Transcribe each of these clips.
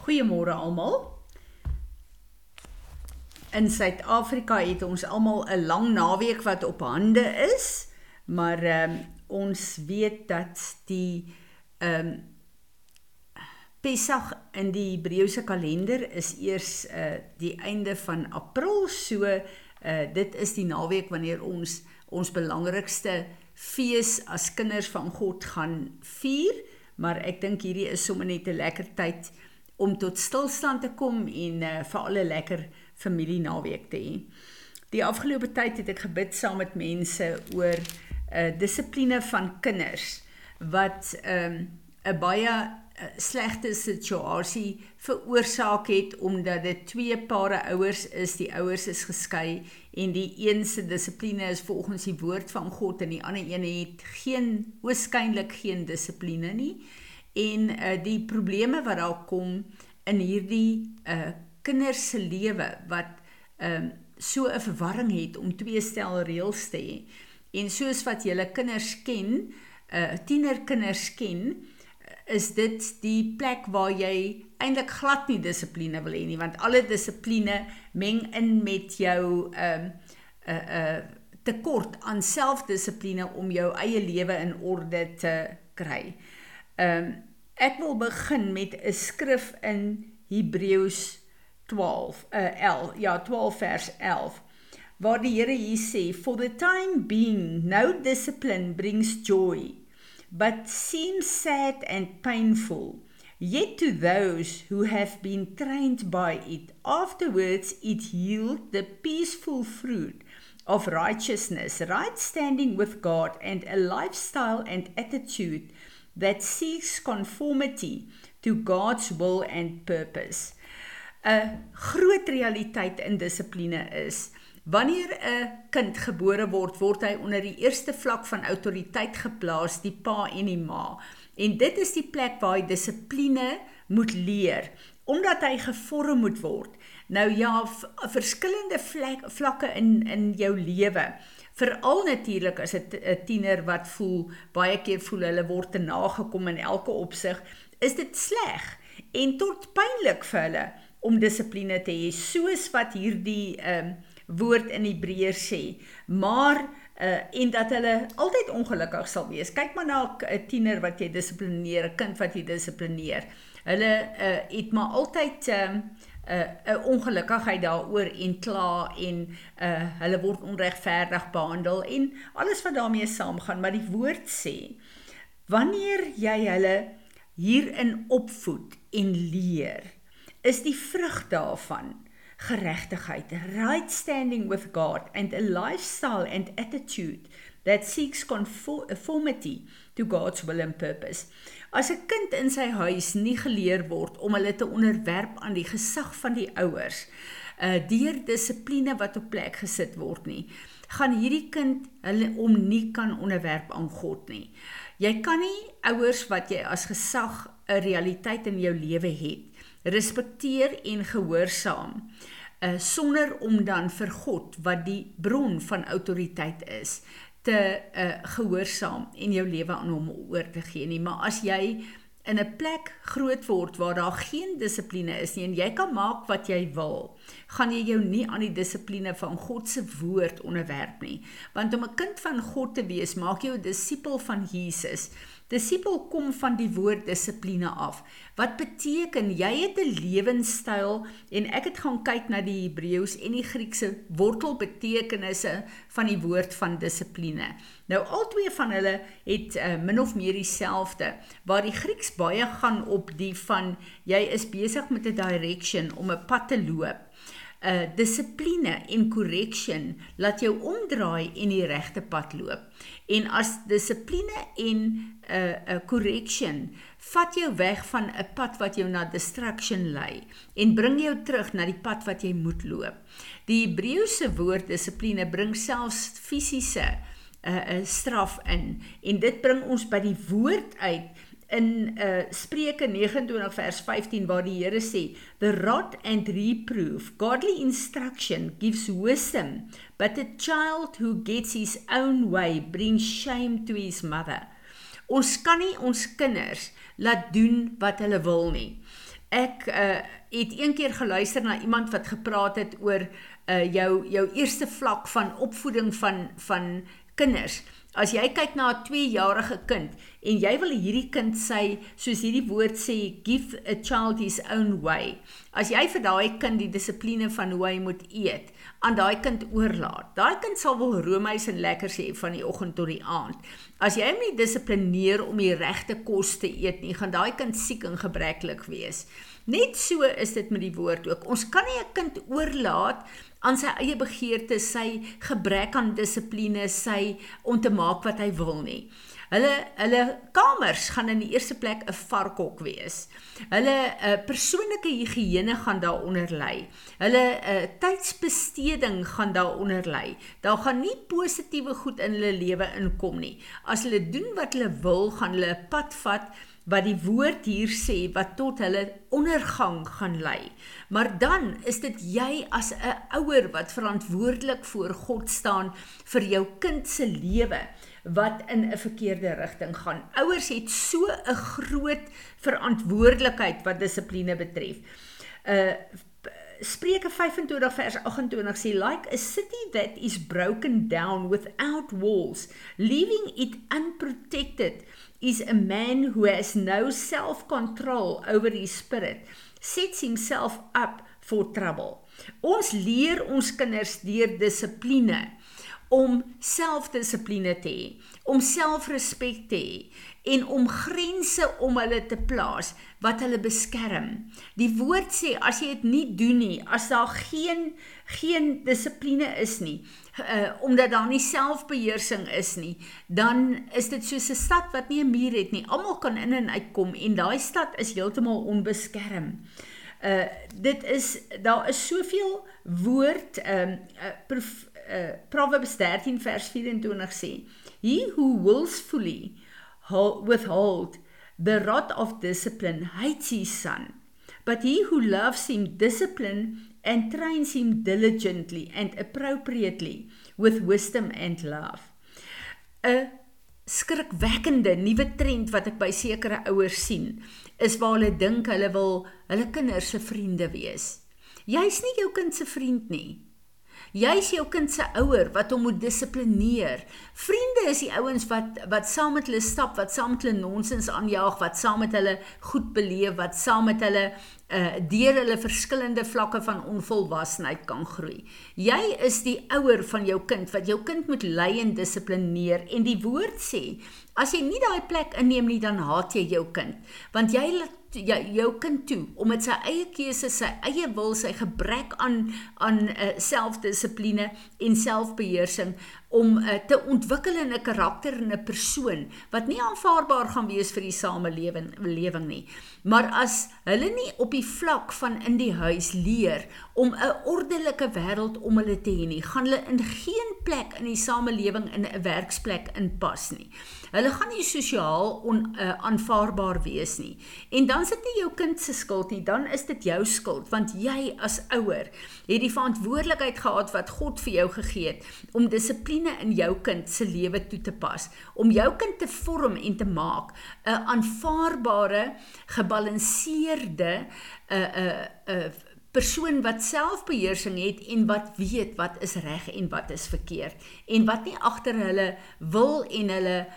Goeiemôre almal. In Suid-Afrika het ons almal 'n lang naweek wat op hande is, maar ons weet dat die Pesach in die Hebreëse kalender is eers die einde van April, so dit is die naweek wanneer ons belangrikste fees as kinders van God gaan vier, maar ek dink hierdie is sommer net 'n lekker tyd om tot stilstand te kom en vir alle lekker familienaweek te hê. Die afgelope tyd het ek gebid saam met mense oor dissipline van kinders wat 'n baie slegte situasie veroorsaak het omdat dit twee pare ouers is, die ouers is geskei en die een se dissipline is volgens die woord van God en die ander een het waarskynlik geen dissipline nie. En die probleme wat daar kom in hierdie kinders se lewe wat so 'n verwarring het om twee stel reëls te hê. En soos wat julle kinders ken, tienerkinders ken, is dit die plek waar jy eintlik glad nie dissipline wil hê nie, want alle dissipline meng in met jou tekort aan selfdissipline om jou eie lewe in orde te kry. Ek wil begin met 'n skrif in Hebreërs 12 vers 11, waar die Here hier sê, "For the time being, no discipline brings joy, but seems sad and painful. Yet to those who have been trained by it, afterwards it yields the peaceful fruit of righteousness, right standing with God, and a lifestyle and attitude that seeks conformity to God's will and purpose." 'n groot realiteit in dissipline is, wanneer 'n kind gebore word, word hy onder die eerste vlak van autoriteit geplaas, die pa en die ma. En dit is die plek waar hy dissipline moet leer, omdat hy gevorm moet word. Nou ja, verskillende vlakke in jou lewe, veral natuurlik as 'n tiener wat baie keer voel hulle word te nagekom in elke opsig, is dit sleg en tot pynlik vir hulle om dissipline te hê, soos wat hierdie woord in Hebreërs sê, maar en dat hulle altyd ongelukkig sal wees. Kyk maar na 'n tiener wat jy dissiplineer, 'n kind wat jy dissiplineer. Hulle het maar altyd 'n ongelukkigheid daaroor en kla en hulle word onregverdig behandel en alles wat daarmee saamgaan, maar die woord sê, wanneer jy hulle hierin opvoed en leer, is die vrug daarvan geregtigheid, right standing with God, and a lifestyle and attitude that seeks conformity to God's will and purpose. As 'n kind in sy huis nie geleer word om hulle te onderwerp aan die gesag van die ouers, deur dissipline wat op plek gesit word nie, gaan hierdie kind hulle nie kan onderwerp aan God nie. Jy kan nie ouers wat jy as gesag 'n realiteit in jou lewe het, respekteer en gehoorsaam, sonder om dan vir God, wat die bron van autoriteit is, te gehoorsaam en jou lewe aan hom oor te gee nie. Maar as jy in 'n plek groot word waar daar geen dissipline is nie en jy kan maak wat jy wil, gaan jy jou nie aan die dissipline van God se woord onderwerp nie. Want om 'n kind van God te wees, maak jou 'n disipel van Jesus. Disipel kom van die woord dissipline af. Wat beteken, jy het 'n lewenstyl, en ek het gaan kyk na die Hebreëus en die Griekse wortelbetekenisse van die woord van dissipline. Nou, al twee van hulle het min of meer dieselfde, waar die Grieks baie gaan op die van, jy is besig met 'n direction om 'n pad te loop. Dissipline en correction laat jou omdraai en die regte pad loop. En as dissipline en correction vat jou weg van 'n pad wat jou na distraction lei en bring jou terug na die pad wat jy moet loop. Die Hebreëse woord dissipline bring selfs fisiese straf in, en dit bring ons by die woord uit in Spreuke 29 vers 15, waar die Here sê, "The rod and reproof, godly instruction gives wisdom, but a child who gets his own way brings shame to his mother." Ons kan nie ons kinders laat doen wat hulle wil nie. Ek het een keer geluister na iemand wat gepraat het oor jou eerste vlak van opvoeding van kinders. As jy kyk na 'n 2-jarige kind en jy wil hierdie kind sê, soos hierdie woord sê, give a child his own way. As jy vir daai kind die dissipline van hoe hy moet eet, aan daai kind oorlaat. Daai kind sal wel roomys en lekkers hê van die oggend tot die aand. As jy hom nie dissiplineer om die regte kos te eet nie, gaan daai kind siek en gebreklik wees. Net so is dit met die woord ook. Ons kan nie 'n kind oorlaat aan sy eie begeerte, sy gebrek aan dissipline, sy om te maak wat hy wil nie. Hulle kamers gaan in die eerste plek 'n varkhok wees. Hulle persoonlike higiëne gaan daaronder lê. Hulle tydsbesteding gaan daaronder lê. Daar gaan nie positiewe goed in hulle lewe inkom nie. As hulle doen wat hulle wil, gaan hulle 'n pad vat wat die woord hier sê, wat tot hulle ondergang gaan lei. Maar dan is dit jy as 'n ouer wat verantwoordelik voor God staan vir jou kind se lewe, wat in 'n verkeerde rigting gaan. Ouers het so 'n groot verantwoordelikheid wat dissipline betref. Spreuke 25 vers 28 sê, like a city that is broken down without walls, leaving it unprotected, is a man who has no self-control over his spirit, sets himself up for trouble. Ons leer ons kinders deur dissipline om selfdissipline te hê, om selfrespek te hê en om grense om hulle te plaas wat hulle beskerm. Die woord sê, as jy dit nie doen nie, as daar geen dissipline is nie, omdat daar nie selfbeheersing is nie, dan is dit soos 'n stad wat nie 'n muur het nie. Almal kan in en uitkom en daai stad is heeltemal onbeskerm. Daar is soveel woord, Proverbs 13 vers 24 sê, he who willfully withhold the rod of discipline hates his son, but he who loves him discipline and trains him diligently and appropriately with wisdom and love. 'n skrikwekkende nuwe trend wat ek by sekere ouers sien, is waar hulle dink hulle wil hulle kinders se vriende wees. Jy's nie jou kind se vriend nie. Jy's jou kind se ouer wat hom moet dissiplineer. Vriende is die ouens wat saam met hulle stap, wat saam met hulle nonsens aanjaag, wat saam met hulle goed beleef, wat saam met hulle deur hulle verskillende vlakke van onvolwassenheid kan groei. Jy is die ouer van jou kind, wat jou kind moet lei en dissiplineer. En die woord sê, as jy nie daai plek inneem nie, dan haat jy jou kind. Want jy laat jou kind toe, om met sy eie keuse, sy eie wil, sy gebrek aan selfdissipline en selfbeheersing, om te ontwikkel in 'n karakter en 'n persoon, wat nie aanvaarbaar gaan wees vir die samelewing nie. Maar as hulle nie op die vlak van in die huis leer, om 'n ordelike wêreld om hulle te hê nie, gaan hulle in geen plek in die samelewing in 'n werksplek inpas nie. Hulle gaan nie sosiaal aanvaarbaar wees nie. En dan is dit nie jou kind se skuld nie, dan is dit jou skuld, want jy as ouer het die verantwoordelikheid gehad wat God vir jou gegee het, om dissipline in jou kind se lewe toe te pas, om jou kind te vorm en te maak 'n aanvaarbare, gebalanseerde persoon wat selfbeheersing het en wat weet wat is reg en wat is verkeerd, en wat nie agter hulle wil en hulle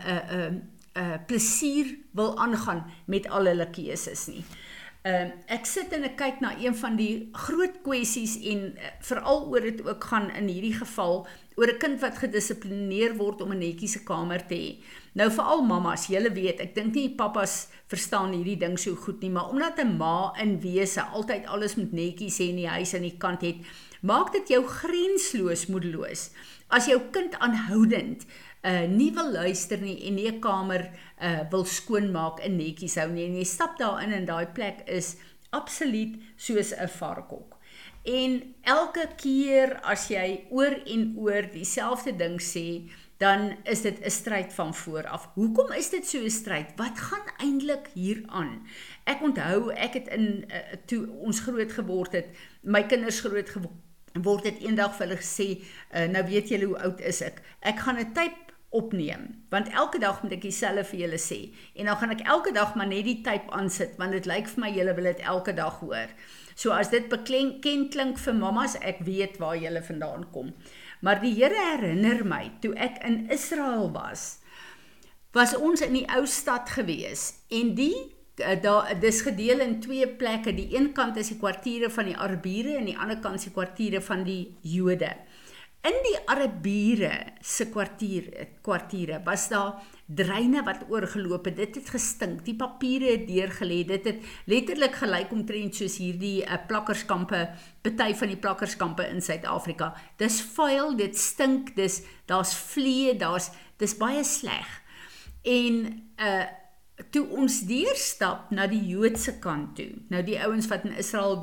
plesier wil aangaan met al hulle keuses nie. Ek sit en ek kyk na een van die groot kwessies en veral oor dit ook gaan in hierdie geval oor 'n kind wat gedissiplineer word om 'n netjiese kamer te hê. Nou veral mamas, julle weet, ek dink nie papas verstaan hierdie ding so goed nie, maar omdat 'n ma in wese altyd alles moet netjies hê in die huis aan die kant het, maak dit jou grensloos moedeloos. As jou kind aanhoudend nie wil luister nie en nie 'n kamer wil skoonmaak en netjies hou nie, en jy stap daarin en daai plek is absoluut soos 'n varkhok. En elke keer as jy oor en oor dieselfde ding sê, dan is dit 'n stryd van voor af. Hoekom is dit so 'n stryd? Wat gaan eintlik hier aan? Ek onthou, ek het toe ons groot geword het, my kinders groot geword het, eendag vir hulle gesê, nou weet julle hoe oud is ek. Ek gaan 'n opneem, want elke dag moet ek dieselfde vir julle sê, en dan gaan ek elke dag maar net die type aansit, want dit lyk vir my julle wil dit elke dag hoor. So as dit bekend klink vir mamas, ek weet waar julle vandaan kom. Maar die Here herinner my, toe ek in Israel was ons in die ou stad gewees, en dis gedeel in 2 plekke, die een kant is die kwartiere van die Arabiere, en die ander kant is die kwartiere van die Jode. In die Arabiere se kwartiere was daar dreine wat oorgeloop het, dit het gestink, die papiere het deurgelê, dit het letterlik gelyk omtrent soos hierdie plakkerskampe, party van die plakkerskampe in Suid-Afrika. Dis vuil, dit stink, daar's vliee, dis baie sleg. En toe ons deurstap na die Joodse kant toe, nou die ouens wat in Israel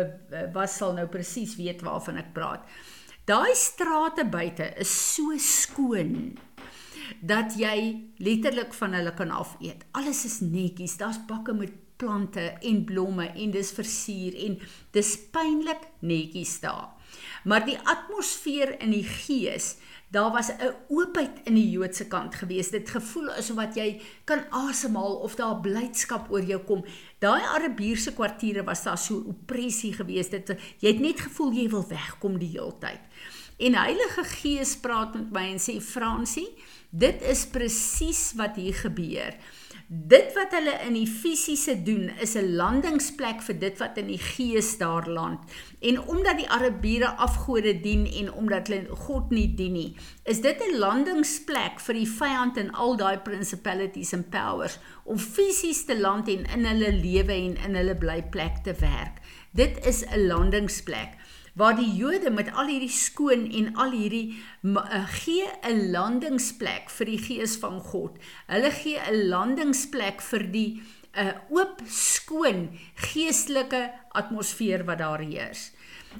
sal nou presies weet waarvan ek praat. Daai strate buite is so skoon, dat jy letterlik van hulle kan afeet. Alles is netjies, daar's bakke met plante en blomme, en dis versier, en dis pynlik netjies daar. Maar die atmosfeer in die gees, daar was 'n oopheid in die Joodse kant gewees, dit gevoel asof wat jy kan asemhaal, of daar blydskap oor jou kom. Daai Arabierse kwartiere was daar so oppressie gewees, jy het net gevoel jy wil wegkom die hele tyd. En Heilige Gees praat met my en sê, Fransie, dit is presies wat hier gebeur. Dit wat hulle in die fisiese doen, is 'n landingsplek vir dit wat in die gees daar land. En omdat die Arabiere afgode dien, en omdat hulle God nie dien nie, is dit 'n landingsplek vir die vyand en al daai principalities en powers, om fisies te land en in hulle lewe en in hulle blyplek te werk. Dit is 'n landingsplek, waar die Jode met al hierdie skoon en al hierdie gee 'n landingsplek vir die gees van God. Hulle gee 'n landingsplek vir die oop, skoon, geestelike atmosfeer wat daar heers.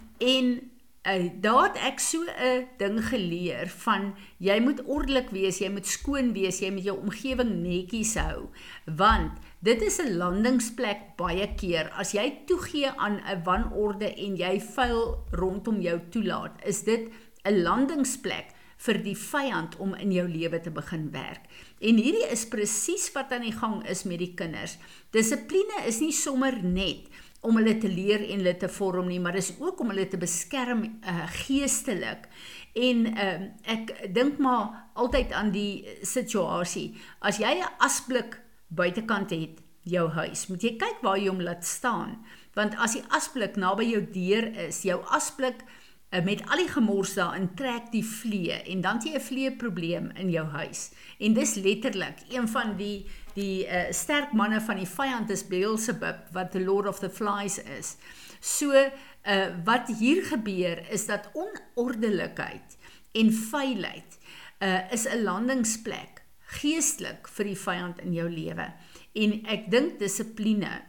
En daar het ek so 'n ding geleer van, jy moet ordelik wees, jy moet skoon wees, jy moet jou omgewing netjies hou, want dit is 'n landingsplek baie keer. As jy toegee aan 'n wanorde en jy vuil rondom jou toelaat, is dit 'n landingsplek vir die vyand om in jou lewe te begin werk. En hierdie is presies wat aan die gang is met die kinders. Dissipline is nie sommer net om hulle te leer en hulle te vorm nie, maar is ook om hulle te beskerm geestelik. En ek dink maar altyd aan die situasie, as jy 'n asblik buitekant het, jou huis, moet jy kyk waar jy hom laat staan, want as die asblik naby jou deur is, jou asblik met al die gemors daarin trek die vliee, en dan het jy 'n vleeprobleem in jou huis, en dis letterlik, een van die sterk manne van die vyand is Beelzebub, wat the Lord of the Flies is. So, wat hier gebeur, is dat onordelikheid en vuilheid is 'n landingsplek, geestelik vir die vyand in jou lewe. En ek dink dissipline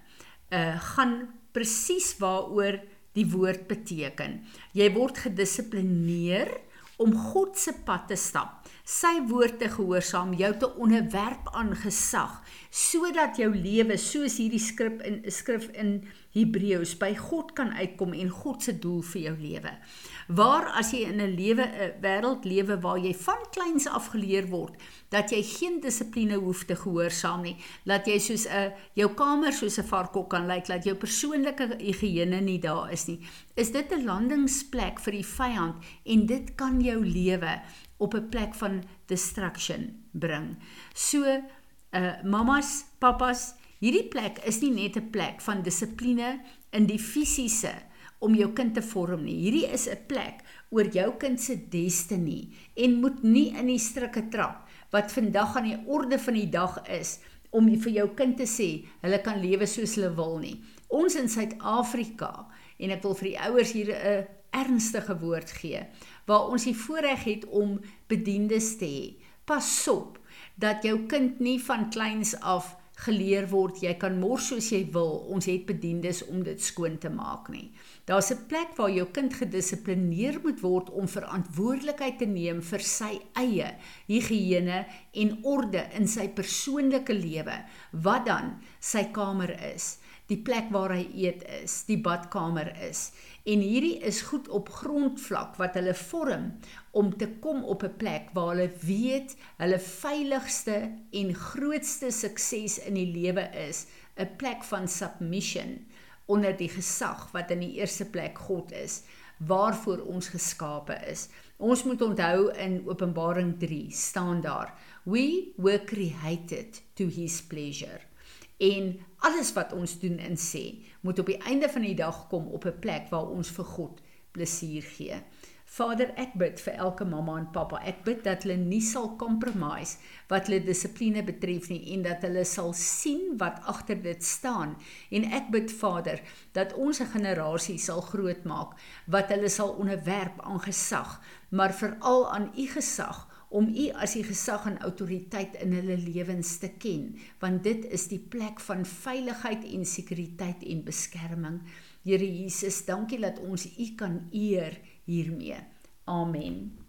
gaan presies waaroor die woord beteken. Jy word gedissiplineer om God se pad te stap, sy woord te gehoorsaam, jou te onderwerp aan gesag, sodat jou lewe, soos hierdie skrif in Hebreëus, by God kan uitkom en God se doel vir jou lewe. Waar as jy in 'n wêreld lewe waar jy van kleins af geleer word, dat jy geen dissipline hoef te gehoorsaam nie, dat jy soos jou kamer soos 'n varkok kan lyk, dat jou persoonlike higiëne nie daar is nie, is dit 'n landingsplek vir die vyand, en dit kan jou lewe op 'n plek van distraction bring. So, mamas, papas, hierdie plek is nie net 'n plek van dissipline in die fisiese, om jou kind te vorm nie. Hierdie is 'n plek oor jou kind se destiny, en moet nie in die strikke trap, wat vandag aan die orde van die dag is, om vir jou kind te sê, hulle kan lewe soos hulle wil nie. Ons in Suid-Afrika, en ek wil vir die ouers hier 'n ernstige woord gee, waar ons die voorreg het om bediendes te hê. Pas op, dat jou kind nie van kleins af geleer word, jy kan mors soos jy wil, ons het bediendes om dit skoon te maak nie. Daar's 'n plek waar jou kind gedissiplineer moet word om verantwoordelikheid te neem vir sy eie higiëne en orde in sy persoonlike lewe, wat dan sy kamer is. die plek waar hy eet is, die badkamer is. En hierdie is goed op grondvlak wat hulle vorm om te kom op 'n plek waar hulle weet hulle veiligste en grootste sukses in die lewe is 'n plek van submission onder die gesag wat in die eerste plek God is, waarvoor ons geskape is. Ons moet onthou in Openbaring 3 staan daar, we were created to his pleasure. En alles wat ons doen en sê, moet op die einde van die dag kom op 'n plek waar ons vir God plesier gee. Vader, ek bid vir elke mamma en pappa, ek bid dat hulle nie sal compromise wat hulle dissipline betref nie, en dat hulle sal sien wat agter dit staan. En ek bid, Vader, dat ons 'n generasie sal grootmaak, wat hulle sal onderwerp aan gesag, maar veral aan u gesag, om u as die gesag en autoriteit in hulle lewens te ken, want dit is die plek van veiligheid en sekuriteit en beskerming. Here Jesus, dankie dat ons u kan eer hiermee. Amen.